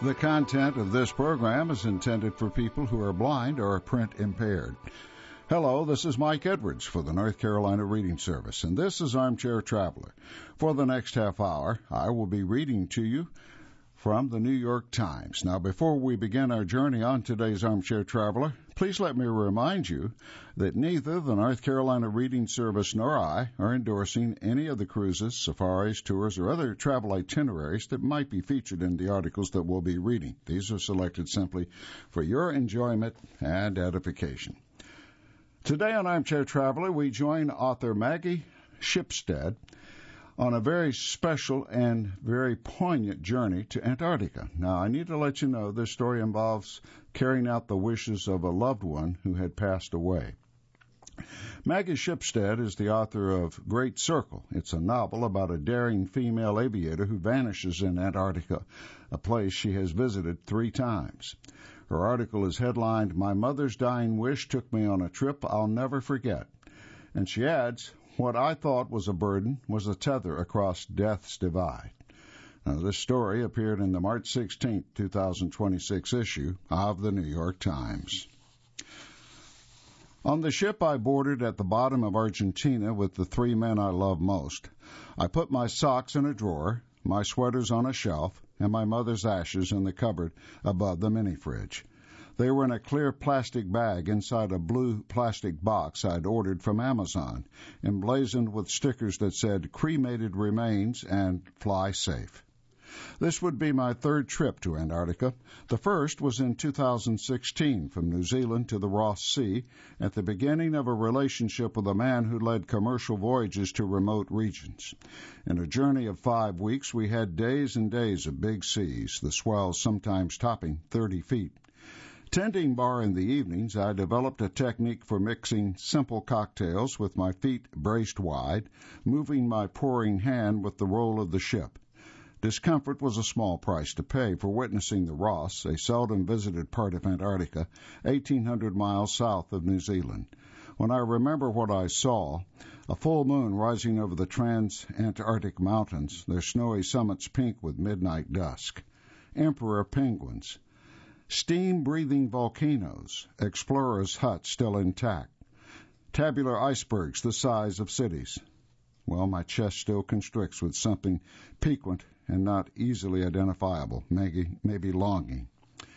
The content of this program is intended for people who are blind or print impaired. Hello, this is Mike Edwards for the North Carolina Reading Service, and this is Armchair Traveler. For the next half hour, I will be reading to you from the New York Times. Now, before we begin our journey on today's Armchair Traveler, please let me remind you that neither the North Carolina Reading Service nor I are endorsing any of the cruises, safaris, tours, or other travel itineraries that might be featured in the articles that we'll be reading. These are selected simply for your enjoyment and edification. Today on Armchair Traveler, we join author Maggie Shipstead on a very special and very poignant journey to Antarctica. Now, I need to let you know this story involves carrying out the wishes of a loved one who had passed away. Maggie Shipstead is the author of Great Circle. It's a novel about a daring female aviator who vanishes in Antarctica, a place she has visited 3 times. Her article is headlined, "My Mother's Dying Wish Took Me on a Trip I'll Never Forget." And she adds, "What I thought was a burden was a tether across death's divide." Now, this story appeared in the March 16, 2026 issue of the New York Times. On the ship I boarded at the bottom of Argentina with the 3 men I love most, I put my socks in a drawer, my sweaters on a shelf, and my mother's ashes in the cupboard above the mini-fridge. They were in a clear plastic bag inside a blue plastic box I'd ordered from Amazon, emblazoned with stickers that said cremated remains and fly safe. This would be my 3rd trip to Antarctica. The first was in 2016 from New Zealand to the Ross Sea at the beginning of a relationship with a man who led commercial voyages to remote regions. In a journey of 5 weeks, we had days and days of big seas, the swells sometimes topping 30 feet. Tending bar in the evenings, I developed a technique for mixing simple cocktails with my feet braced wide, moving my pouring hand with the roll of the ship. Discomfort was a small price to pay for witnessing the Ross, a seldom visited part of Antarctica, 1,800 miles south of New Zealand. When I remember what I saw, a full moon rising over the trans-Antarctic mountains, their snowy summits pink with midnight dusk. Emperor penguins. Steam-breathing volcanoes, explorers' huts still intact, tabular icebergs the size of cities. Well, my chest still constricts with something piquant and not easily identifiable, maybe longing.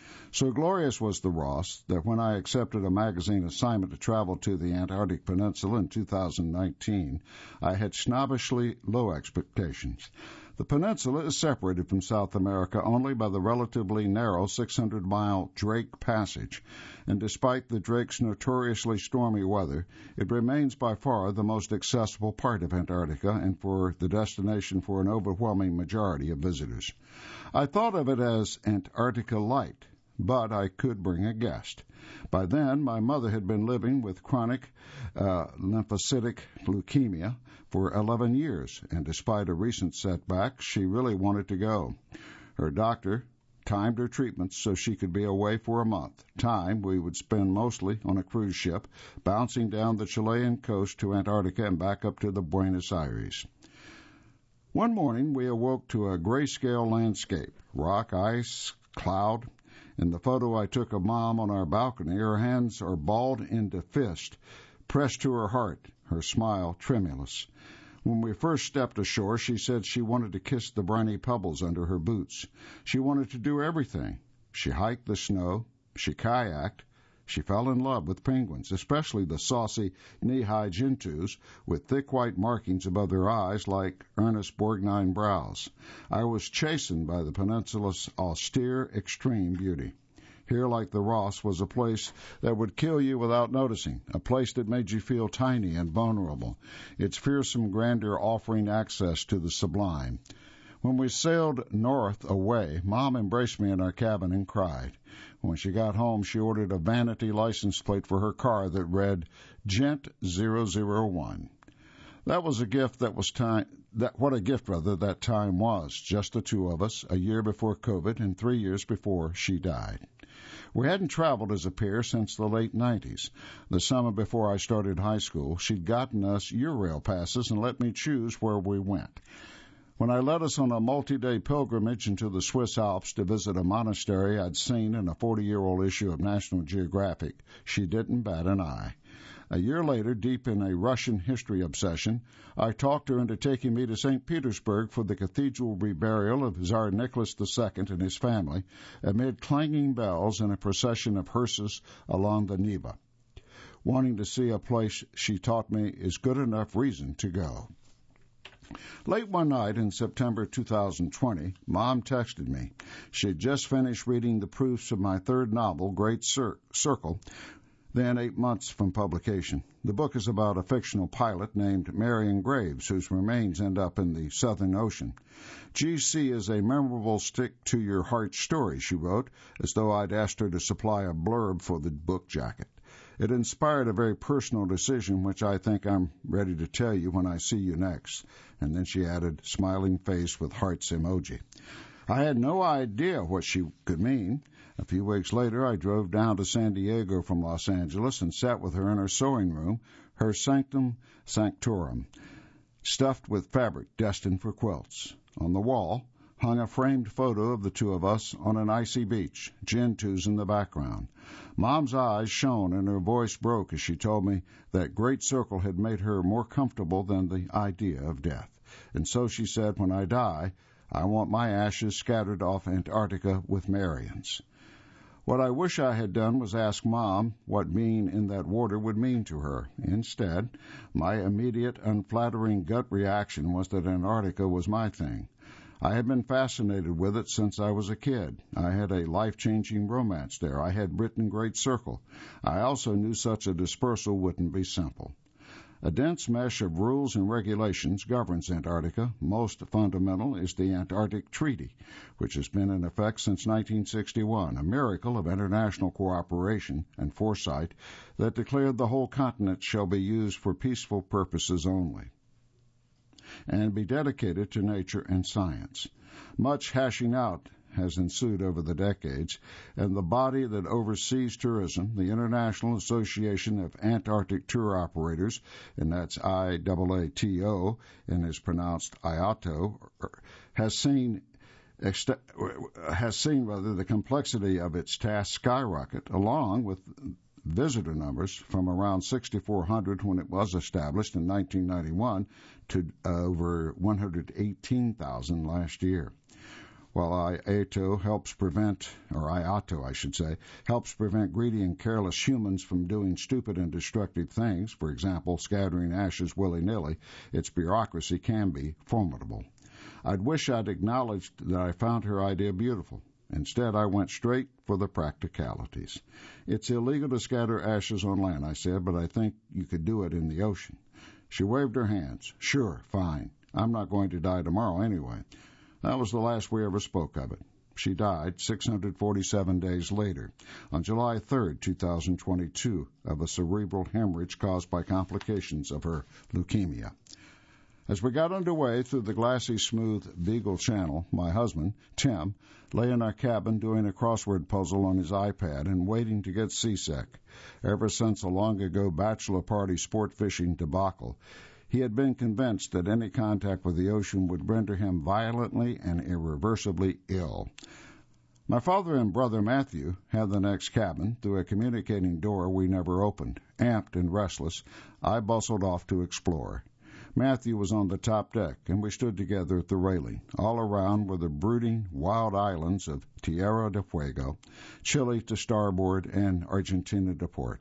So glorious was the Ross that when I accepted a magazine assignment to travel to the Antarctic Peninsula in 2019, I had snobbishly low expectations. The peninsula is separated from South America only by the relatively narrow 600-mile Drake Passage, and despite the Drake's notoriously stormy weather, it remains by far the most accessible part of Antarctica and for the destination for an overwhelming majority of visitors. I thought of it as Antarctica Light, but I could bring a guest. By then, my mother had been living with chronic lymphocytic leukemia for 11 years, and despite a recent setback, she really wanted to go. Her doctor timed her treatments so she could be away for a month, time we would spend mostly on a cruise ship, bouncing down the Chilean coast to Antarctica and back up to the Buenos Aires. One morning, we awoke to a grayscale landscape, rock, ice, cloud. In the photo I took of Mom on our balcony, her hands are balled into fist, pressed to her heart, her smile tremulous. When we first stepped ashore, she said she wanted to kiss the briny pebbles under her boots. She wanted to do everything. She hiked the snow. She kayaked. She fell in love with penguins, especially the saucy knee-high gentoos with thick white markings above their eyes like earnest Borgnine brows. I was chastened by the peninsula's austere, extreme beauty. Here, like the Ross, was a place that would kill you without noticing, a place that made you feel tiny and vulnerable, its fearsome grandeur offering access to the sublime. When we sailed north away, Mom embraced me in our cabin and cried. When she got home, she ordered a vanity license plate for her car that read Gent 001. That was a gift what a gift that time was. Just the 2 of us, a year before COVID and 3 years before she died. We hadn't traveled as a pair since the late 90s. The summer before I started high school, she'd gotten us Eurail passes and let me choose where we went. When I led us on a multi-day pilgrimage into the Swiss Alps to visit a monastery I'd seen in a 40-year-old issue of National Geographic, she didn't bat an eye. A year later, deep in a Russian history obsession, I talked her into taking me to St. Petersburg for the cathedral reburial of Tsar Nicholas II and his family, amid clanging bells and a procession of hearses along the Neva. Wanting to see a place, she taught me, is good enough reason to go. Late one night in September 2020, Mom texted me. She had just finished reading the proofs of my third novel, Great Circle, then 8 months from publication. The book is about a fictional pilot named Marion Graves, whose remains end up in the Southern Ocean. GC is a memorable stick-to-your-heart story, she wrote, as though I'd asked her to supply a blurb for the book jacket. It inspired a very personal decision, which I think I'm ready to tell you when I see you next. And then she added, smiling face with hearts emoji. I had no idea what she could mean. A few weeks later, I drove down to San Diego from Los Angeles and sat with her in her sewing room, her sanctum sanctorum, stuffed with fabric destined for quilts. On the wall hung a framed photo of the two of us on an icy beach, Gentoo's in the background. Mom's eyes shone and her voice broke as she told me that Great Circle had made her more comfortable than the idea of death. And so she said, when I die, I want my ashes scattered off Antarctica with Marion's. What I wish I had done was ask Mom what being in that water would mean to her. Instead, my immediate, unflattering gut reaction was that Antarctica was my thing. I had been fascinated with it since I was a kid. I had a life-changing romance there. I had written Great Circle. I also knew such a dispersal wouldn't be simple. A dense mesh of rules and regulations governs Antarctica. Most fundamental is the Antarctic Treaty, which has been in effect since 1961, a miracle of international cooperation and foresight that declared the whole continent shall be used for peaceful purposes only and be dedicated to nature and science. Much hashing out has ensued over the decades, and the body that oversees tourism, the International Association of Antarctic Tour Operators, and that's IAATO, and is pronounced IATO, has seen the complexity of its task skyrocket, along with visitor numbers from around 6,400 when it was established in 1991 to over 118,000 last year. While IATO helps prevent greedy and careless humans from doing stupid and destructive things, for example, scattering ashes willy-nilly, its bureaucracy can be formidable. I'd wish I'd acknowledged that I found her idea beautiful. Instead, I went straight for the practicalities. It's illegal to scatter ashes on land, I said, but I think you could do it in the ocean. She waved her hands. Sure, fine. I'm not going to die tomorrow anyway. That was the last we ever spoke of it. She died 647 days later, on July 3, 2022, of a cerebral hemorrhage caused by complications of her leukemia. As we got underway through the glassy, smooth Beagle Channel, my husband, Tim, lay in our cabin doing a crossword puzzle on his iPad and waiting to get seasick. Ever since a long-ago bachelor party sport fishing debacle, he had been convinced that any contact with the ocean would render him violently and irreversibly ill. My father and brother Matthew had the next cabin through a communicating door we never opened. Amped and restless, I bustled off to explore. Matthew was on the top deck, and we stood together at the railing. All around were the brooding, wild islands of Tierra del Fuego, Chile to starboard, and Argentina to port.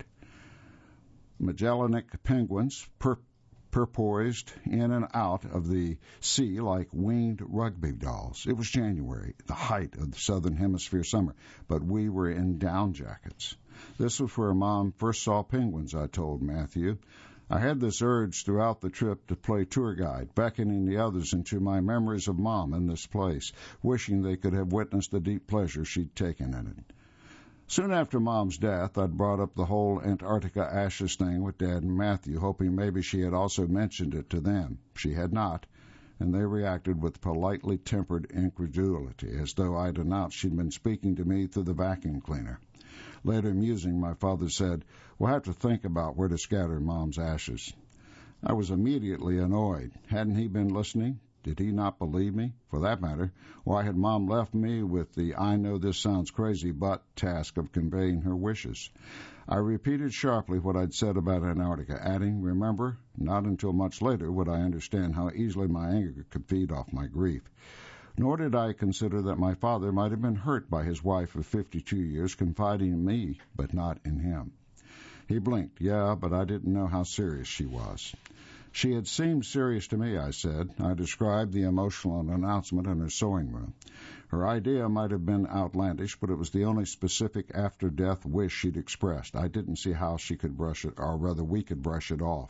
Magellanic penguins porpoised in and out of the sea like winged rugby dolls. It was January, the height of the southern hemisphere summer, but we were in down jackets. This was where Mom first saw penguins, I told Matthew. I had this urge throughout the trip to play tour guide, beckoning the others into my memories of Mom in this place, wishing they could have witnessed the deep pleasure she'd taken in it. Soon after Mom's death, I'd brought up the whole Antarctica ashes thing with Dad and Matthew, hoping maybe she had also mentioned it to them. She had not, and they reacted with politely tempered incredulity, as though I'd announced she'd been speaking to me through the vacuum cleaner. Later, musing, my father said, "We'll have to think about where to scatter Mom's ashes." I was immediately annoyed. Hadn't he been listening? Did he not believe me? For that matter, why had Mom left me with the I know this sounds crazy but task of conveying her wishes? I repeated sharply what I'd said about Antarctica, adding, remember, not until much later would I understand how easily my anger could feed off my grief. Nor did I consider that my father might have been hurt by his wife of 52 years confiding in me, but not in him. He blinked. Yeah, but I didn't know how serious she was. She had seemed serious to me, I said. I described the emotional announcement in her sewing room. Her idea might have been outlandish, but it was the only specific after-death wish she'd expressed. I didn't see how she could brush it, or rather we could brush it off.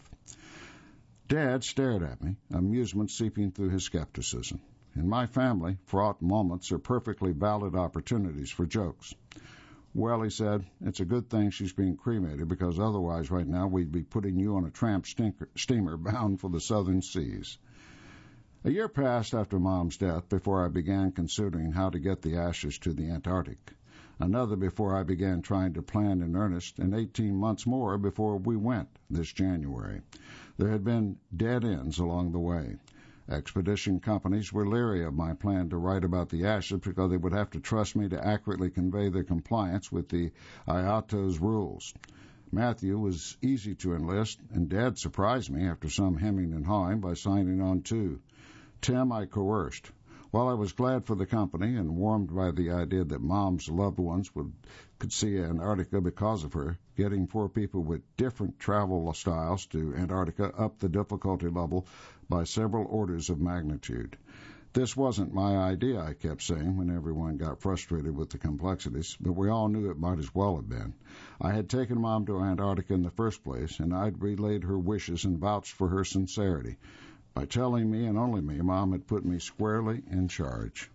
Dad stared at me, amusement seeping through his skepticism. In my family, fraught moments are perfectly valid opportunities for jokes. Well, he said, it's a good thing she's being cremated, because otherwise right now we'd be putting you on a tramp steamer bound for the southern seas. A year passed after Mom's death before I began considering how to get the ashes to the Antarctic. Another before I began trying to plan in earnest, and 18 months more before we went this January. There had been dead ends along the way. Expedition companies were leery of my plan to write about the ashes because they would have to trust me to accurately convey their compliance with the IATO's rules. Matthew was easy to enlist, and Dad surprised me after some hemming and hawing by signing on too. Tim I coerced. While I was glad for the company and warmed by the idea that Mom's loved ones could see Antarctica because of her, getting 4 people with different travel styles to Antarctica upped the difficulty level by several orders of magnitude. This wasn't my idea, I kept saying when everyone got frustrated with the complexities, but we all knew it might as well have been. I had taken Mom to Antarctica in the first place, and I'd relayed her wishes and vouched for her sincerity. By telling me and only me, Mom had put me squarely in charge.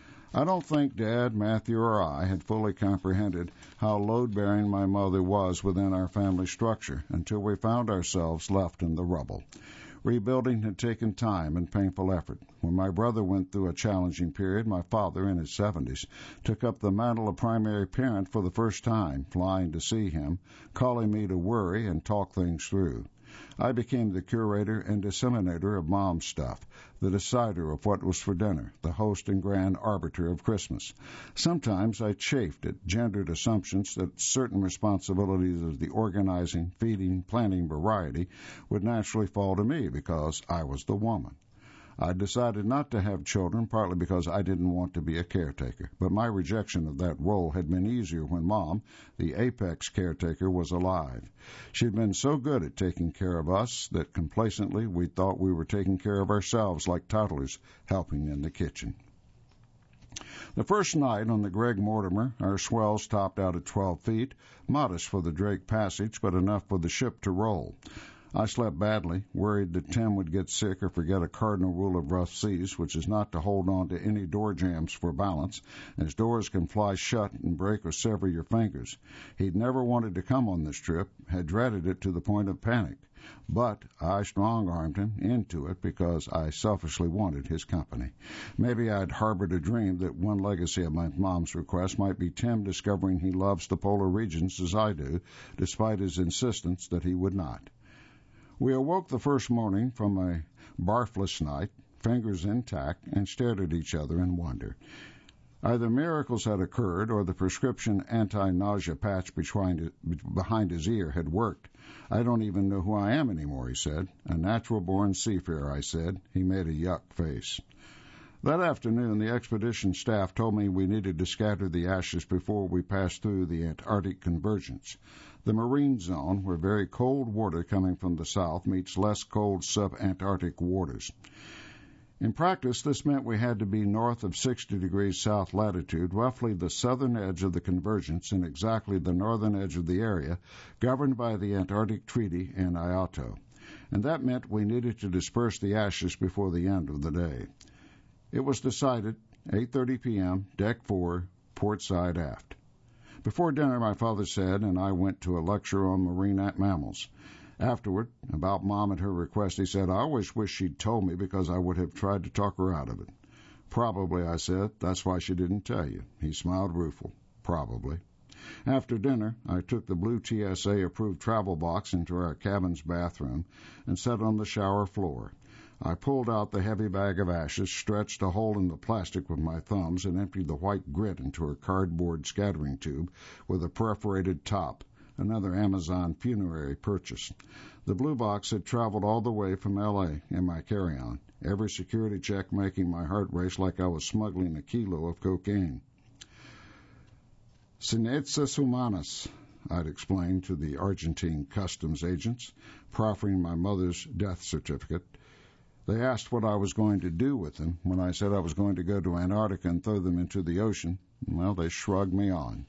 I don't think Dad, Matthew, or I had fully comprehended how load-bearing my mother was within our family structure until we found ourselves left in the rubble. Rebuilding had taken time and painful effort. When my brother went through a challenging period, my father, in his 70s, took up the mantle of primary parent for the first time, flying to see him, calling me to worry and talk things through. I became the curator and disseminator of Mom's stuff, the decider of what was for dinner, the host and grand arbiter of Christmas. Sometimes I chafed at gendered assumptions that certain responsibilities of the organizing, feeding, planning variety would naturally fall to me because I was the woman. I decided not to have children, partly because I didn't want to be a caretaker, but my rejection of that role had been easier when Mom, the apex caretaker, was alive. She'd been so good at taking care of us that complacently we thought we were taking care of ourselves like toddlers helping in the kitchen. The first night on the Greg Mortimer, our swells topped out at 12 feet, modest for the Drake Passage, but enough for the ship to roll. I slept badly, worried that Tim would get sick or forget a cardinal rule of rough seas, which is not to hold on to any door jambs for balance, as doors can fly shut and break or sever your fingers. He'd never wanted to come on this trip, had dreaded it to the point of panic, but I strong-armed him into it because I selfishly wanted his company. Maybe I'd harbored a dream that one legacy of my mom's request might be Tim discovering he loves the polar regions as I do, despite his insistence that he would not. We awoke the first morning from a barfless night, fingers intact, and stared at each other in wonder. Either miracles had occurred or the prescription anti-nausea patch behind his ear had worked. I don't even know who I am anymore, he said. A natural-born seafarer, I said. He made a yuck face. That afternoon, the expedition staff told me we needed to scatter the ashes before we passed through the Antarctic convergence, the marine zone where very cold water coming from the south meets less cold subantarctic waters. In practice, this meant we had to be north of 60 degrees south latitude, roughly the southern edge of the convergence and exactly the northern edge of the area governed by the Antarctic Treaty and IATO. And that meant we needed to disperse the ashes before the end of the day. It was decided, 8:30 p.m., deck 4, port side aft. Before dinner, my father said, and I went to a lecture on marine mammals. Afterward, about Mom and her request, he said, I always wish she'd told me because I would have tried to talk her out of it. Probably, I said, that's why she didn't tell you. He smiled rueful. Probably. After dinner, I took the blue TSA-approved travel box into our cabin's bathroom and sat on the shower floor. I pulled out the heavy bag of ashes, stretched a hole in the plastic with my thumbs, and emptied the white grit into a cardboard scattering tube with a perforated top, another Amazon funerary purchase. The blue box had traveled all the way from L.A. in my carry-on, every security check making my heart race like I was smuggling a kilo of cocaine. Sinetsas humanas, I'd explained to the Argentine customs agents, proffering my mother's death certificate. They asked what I was going to do with them. When I said I was going to go to Antarctica and throw them into the ocean, well, they shrugged me on.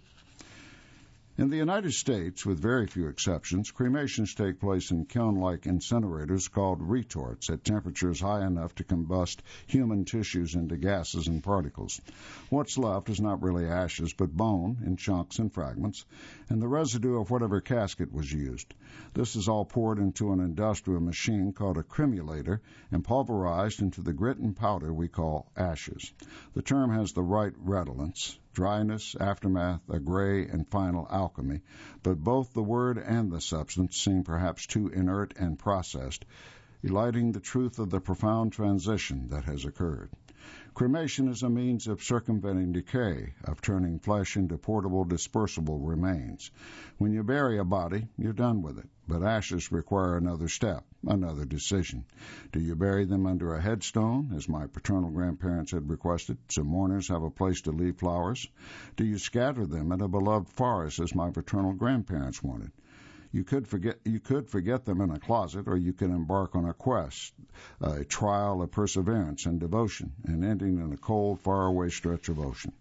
In the United States, with very few exceptions, cremations take place in kiln-like incinerators called retorts at temperatures high enough to combust human tissues into gases and particles. What's left is not really ashes, but bone in chunks and fragments, and the residue of whatever casket was used. This is all poured into an industrial machine called a cremulator and pulverized into the grit and powder we call ashes. The term has the right redolence, dryness, aftermath, a gray and final alchemy, but both the word and the substance seem perhaps too inert and processed, eliding the truth of the profound transition that has occurred. Cremation is a means of circumventing decay, of turning flesh into portable, dispersible remains. When you bury a body, you're done with it, but ashes require another step, another decision. Do you bury them under a headstone, as my paternal grandparents had requested, so mourners have a place to leave flowers? Do you scatter them in a beloved forest, as my paternal grandparents wanted? You could forget them in a closet, or you could embark on a quest, a trial of perseverance and devotion, and ending in a cold, faraway stretch of ocean.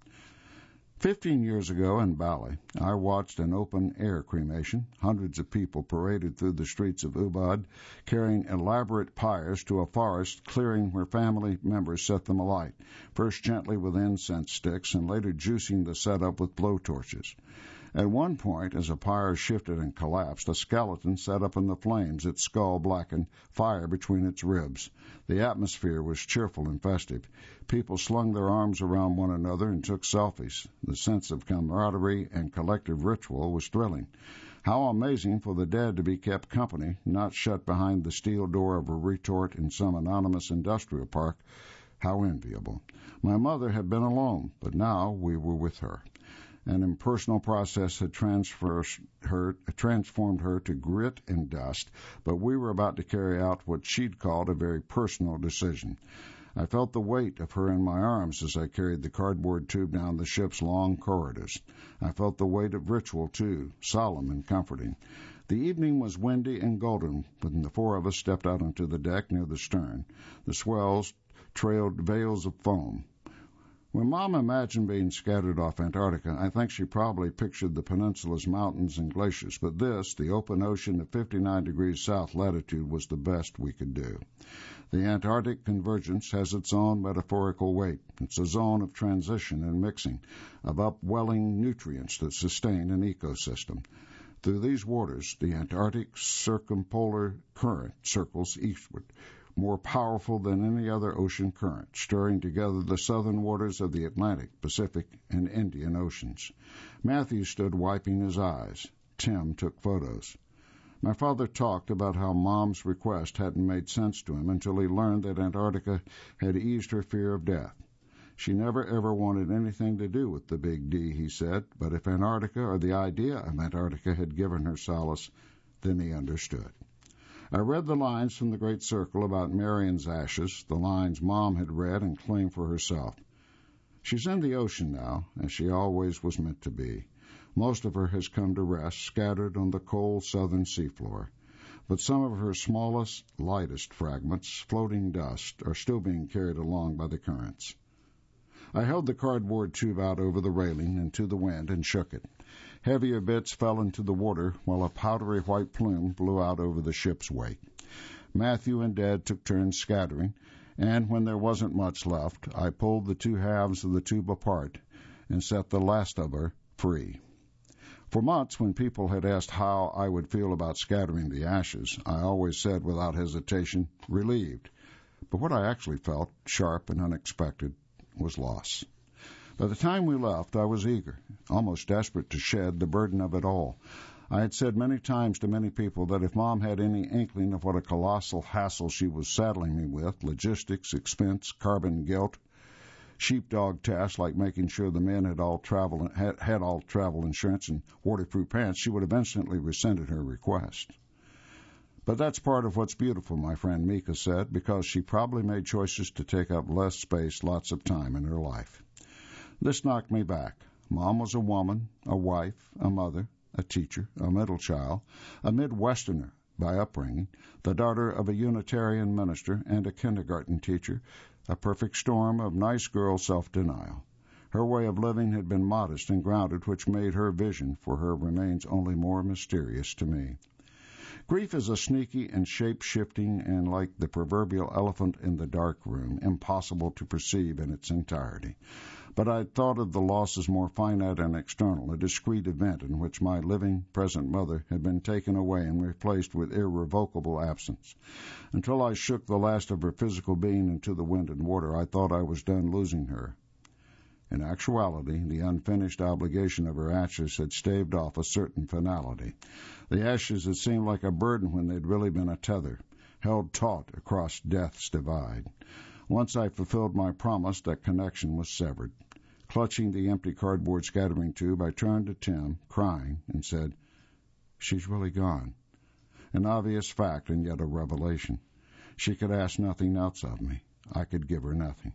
15 years ago in Bali, I watched an open-air cremation. Hundreds of people paraded through the streets of Ubud, carrying elaborate pyres to a forest clearing where family members set them alight, first gently with incense sticks and later juicing the setup with blowtorches. At one point, as a pyre shifted and collapsed, a skeleton sat up in the flames, its skull blackened, fire between its ribs. The atmosphere was cheerful and festive. People slung their arms around one another and took selfies. The sense of camaraderie and collective ritual was thrilling. How amazing for the dead to be kept company, not shut behind the steel door of a retort in some anonymous industrial park. How enviable. My mother had been alone, but now we were with her. An impersonal process had transformed her to grit and dust, but we were about to carry out what she'd called a very personal decision. I felt the weight of her in my arms as I carried the cardboard tube down the ship's long corridors. I felt the weight of ritual, too, solemn and comforting. The evening was windy and golden when the four of us stepped out onto the deck near the stern. The swells trailed veils of foam. When Mom imagined being scattered off Antarctica, I think she probably pictured the peninsula's mountains and glaciers, but this, the open ocean at 59 degrees south latitude, was the best we could do. The Antarctic convergence has its own metaphorical weight. It's a zone of transition and mixing, of upwelling nutrients that sustain an ecosystem. Through these waters, the Antarctic circumpolar current circles eastward, more powerful than any other ocean current, stirring together the southern waters of the Atlantic, Pacific, and Indian Oceans. Matthew stood wiping his eyes. Tim took photos. My father talked about how Mom's request hadn't made sense to him until he learned that Antarctica had eased her fear of death. She never ever wanted anything to do with the Big D, he said, but if Antarctica or the idea of Antarctica had given her solace, then he understood. I read the lines from the Great Circle about Marion's ashes, the lines Mom had read and claimed for herself. She's in the ocean now, as she always was meant to be. Most of her has come to rest, scattered on the cold southern seafloor. But some of her smallest, lightest fragments, floating dust, are still being carried along by the currents. I held the cardboard tube out over the railing and to the wind and shook it. Heavier bits fell into the water while a powdery white plume blew out over the ship's wake. Matthew and Dad took turns scattering, and when there wasn't much left, I pulled the two halves of the tube apart and set the last of her free. For months, when people had asked how I would feel about scattering the ashes, I always said without hesitation, relieved. But what I actually felt, sharp and unexpected, was loss. By the time we left, I was eager, almost desperate to shed the burden of it all. I had said many times to many people that if Mom had any inkling of what a colossal hassle she was saddling me with, logistics, expense, carbon guilt, sheepdog tasks like making sure the men had all travel insurance and waterproof pants, she would have instantly rescinded her request. But that's part of what's beautiful, my friend Mika said, because she probably made choices to take up less space, lots of time in her life. This knocked me back. Mom was a woman, a wife, a mother, a teacher, a middle child, a Midwesterner by upbringing, the daughter of a Unitarian minister and a kindergarten teacher, a perfect storm of nice girl self-denial. Her way of living had been modest and grounded, which made her vision for her remains only more mysterious to me. Grief is a sneaky and shape-shifting and, like the proverbial elephant in the dark room, impossible to perceive in its entirety. But I thought of the loss as more finite and external, a discrete event in which my living, present mother had been taken away and replaced with irrevocable absence. Until I shook the last of her physical being into the wind and water, I thought I was done losing her. In actuality, the unfinished obligation of her ashes had staved off a certain finality. The ashes had seemed like a burden when they'd really been a tether, held taut across death's divide. Once I fulfilled my promise, that connection was severed. Clutching the empty cardboard scattering tube, I turned to Tim, crying, and said, "She's really gone." An obvious fact and yet a revelation. She could ask nothing else of me. I could give her nothing.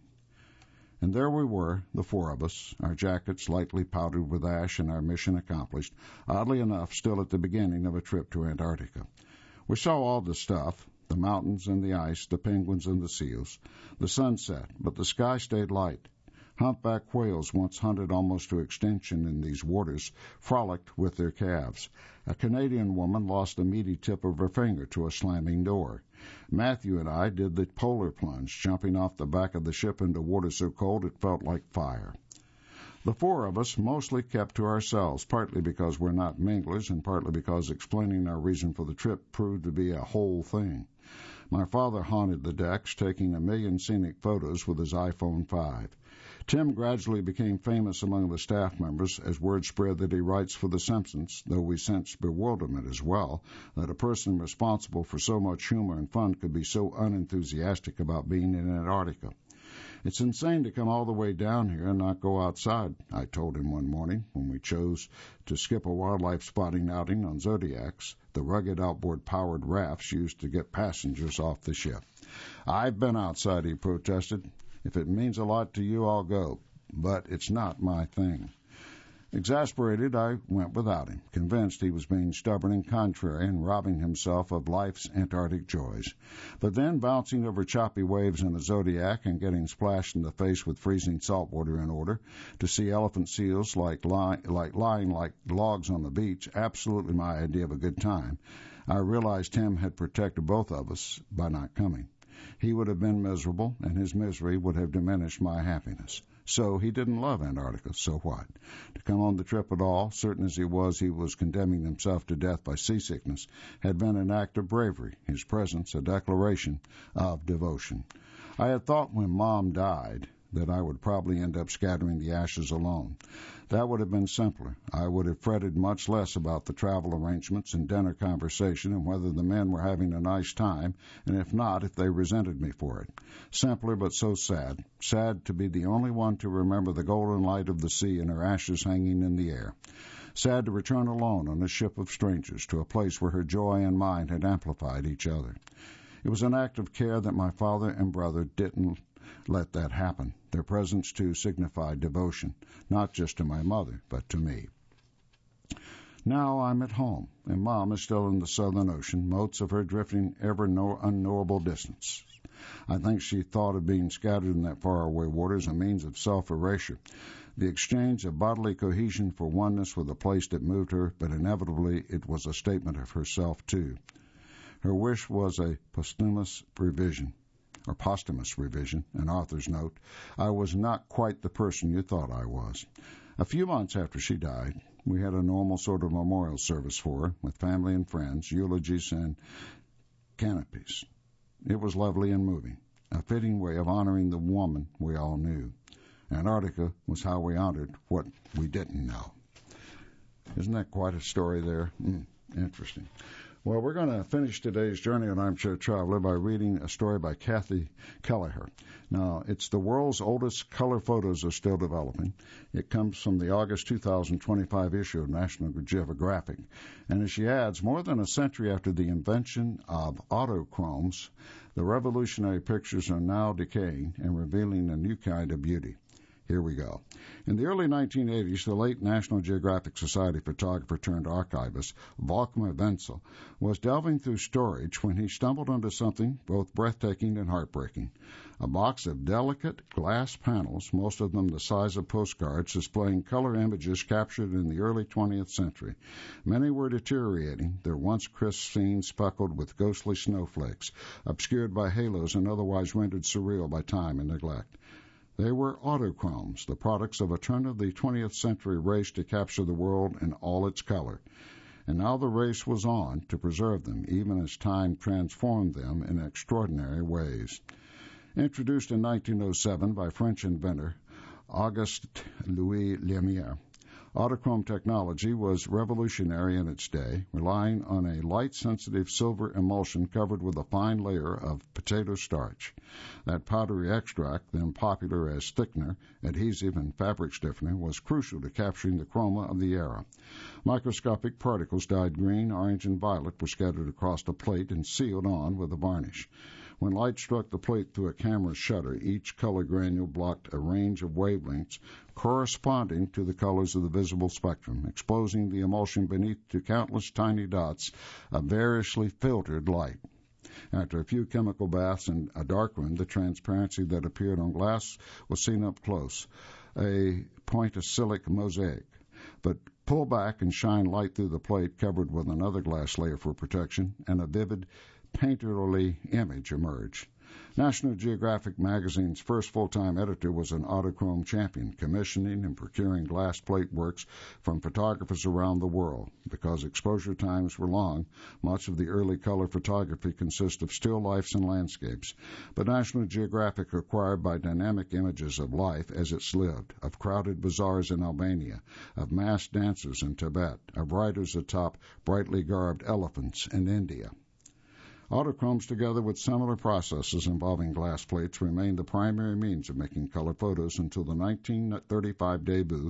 And there we were, the four of us, our jackets lightly powdered with ash and our mission accomplished, oddly enough still at the beginning of a trip to Antarctica. We saw all the stuff, the mountains and the ice, the penguins and the seals, the sunset, but the sky stayed light. Humpback whales, once hunted almost to extinction in these waters, frolicked with their calves. A Canadian woman lost the meaty tip of her finger to a slamming door. Matthew and I did the polar plunge, jumping off the back of the ship into water so cold it felt like fire. The four of us mostly kept to ourselves, partly because we're not minglers and partly because explaining our reason for the trip proved to be a whole thing. My father haunted the decks, taking 1,000,000 scenic photos with his iPhone 5. Tim gradually became famous among the staff members as word spread that he writes for The Simpsons, though we sensed bewilderment as well that a person responsible for so much humor and fun could be so unenthusiastic about being in Antarctica. "It's insane to come all the way down here and not go outside," I told him one morning when we chose to skip a wildlife spotting outing on Zodiacs, the rugged outboard-powered rafts used to get passengers off the ship. "I've been outside," he protested. "If it means a lot to you, I'll go, but it's not my thing." Exasperated, I went without him, convinced he was being stubborn and contrary and robbing himself of life's Antarctic joys. But then, bouncing over choppy waves in a Zodiac and getting splashed in the face with freezing salt water in order to see elephant seals lying like logs on the beach, absolutely my idea of a good time, I realized Tim had protected both of us by not coming. He would have been miserable, and his misery would have diminished my happiness. So he didn't love Antarctica, so what? To come on the trip at all, certain as he was condemning himself to death by seasickness, had been an act of bravery, his presence a declaration of devotion. I had thought when Mom died that I would probably end up scattering the ashes alone. That would have been simpler. I would have fretted much less about the travel arrangements and dinner conversation and whether the men were having a nice time, and if not, if they resented me for it. Simpler, but so sad. Sad to be the only one to remember the golden light of the sea and her ashes hanging in the air. Sad to return alone on a ship of strangers to a place where her joy and mine had amplified each other. It was an act of care that my father and brother didn't let that happen. Their presence, too, signified devotion, not just to my mother, but to me. Now I'm at home, and Mom is still in the Southern Ocean, motes of her drifting ever unknowable distance. I think she thought of being scattered in that faraway water as a means of self-erasure, the exchange of bodily cohesion for oneness with a place that moved her, but inevitably it was a statement of herself, too. Her wish was a posthumous revision, an author's note. I was not quite the person you thought I was. A few months after she died, we had a normal sort of memorial service for her, with family and friends, eulogies and canopies. It was lovely and moving, a fitting way of honoring the woman we all knew. Antarctica was how we honored what we didn't know. Isn't that quite a story there? Interesting. Well, we're going to finish today's journey on Armchair Traveler by reading a story by Kathy Kelleher. Now, it's the world's oldest color photos are still developing. It comes from the August 2025 issue of National Geographic. And as she adds, more than a century after the invention of autochromes, the revolutionary pictures are now decaying and revealing a new kind of beauty. Here we go. In the early 1980s, the late National Geographic Society photographer turned archivist, Volkmar Wenzel, was delving through storage when he stumbled onto something both breathtaking and heartbreaking. A box of delicate glass panels, most of them the size of postcards, displaying color images captured in the early 20th century. Many were deteriorating, their once crisp scenes speckled with ghostly snowflakes, obscured by halos and otherwise rendered surreal by time and neglect. They were autochromes, the products of a turn of the 20th century race to capture the world in all its color. And now the race was on to preserve them, even as time transformed them in extraordinary ways. Introduced in 1907 by French inventor Auguste Louis Lumière, autochrome technology was revolutionary in its day, relying on a light-sensitive silver emulsion covered with a fine layer of potato starch. That powdery extract, then popular as thickener, adhesive, and fabric stiffener, was crucial to capturing the chroma of the era. Microscopic particles dyed green, orange, and violet were scattered across the plate and sealed on with a varnish. When light struck the plate through a camera's shutter, each color granule blocked a range of wavelengths corresponding to the colors of the visible spectrum, exposing the emulsion beneath to countless tiny dots of variously filtered light. After a few chemical baths in a darkroom, the transparency that appeared on glass was seen up close, a pointosilic mosaic. But pull back and shine light through the plate covered with another glass layer for protection, and a vivid painterly image emerged. National Geographic magazine's first full-time editor was an autochrome champion, commissioning and procuring glass plate works from photographers around the world. Because exposure times were long, much of the early color photography consists of still lifes and landscapes. But National Geographic acquired by dynamic images of life as it's lived, of crowded bazaars in Albania, of masked dancers in Tibet, of riders atop brightly garbed elephants in India. Autochromes, together with similar processes involving glass plates, remained the primary means of making color photos until the 1935 debut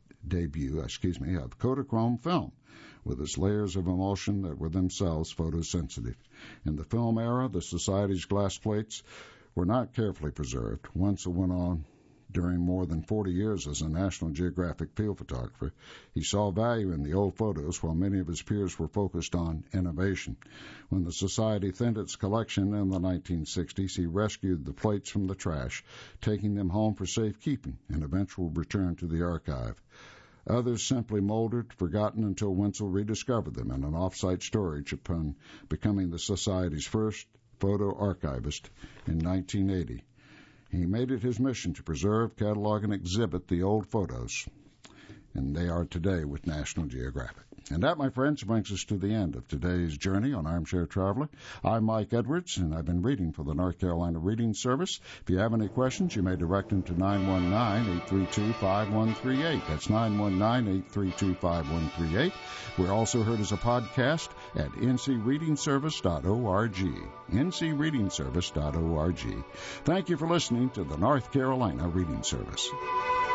of Kodachrome film, with its layers of emulsion that were themselves photosensitive. In the film era, the Society's glass plates were not carefully preserved. Wenzel went on during more than 40 years as a National Geographic field photographer. He saw value in the old photos while many of his peers were focused on innovation. When the Society thinned its collection in the 1960s, he rescued the plates from the trash, taking them home for safekeeping and eventual return to the archive. Others simply molded, forgotten until Wenzel rediscovered them in an off-site storage upon becoming the Society's first photo archivist in 1980. He made it his mission to preserve, catalog, and exhibit the old photos, and they are today with National Geographic. And that, my friends, brings us to the end of today's journey on Armchair Traveler. I'm Mike Edwards, and I've been reading for the North Carolina Reading Service. If you have any questions, you may direct them to 919-832-5138. That's 919-832-5138. We're also heard as a podcast at ncreadingservice.org. ncreadingservice.org. Thank you for listening to the North Carolina Reading Service.